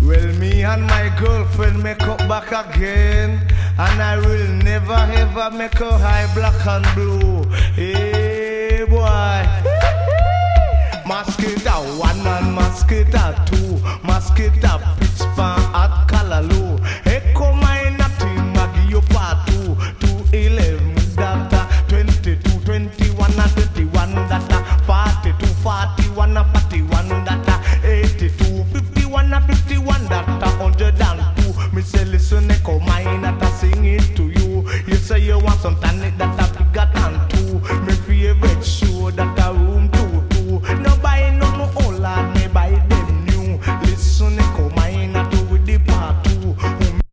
Well, me and my girlfriend make up back again, and I will never ever make her high black and blue. Hey boy. Mosquito 1 and mosquito 2, mosquito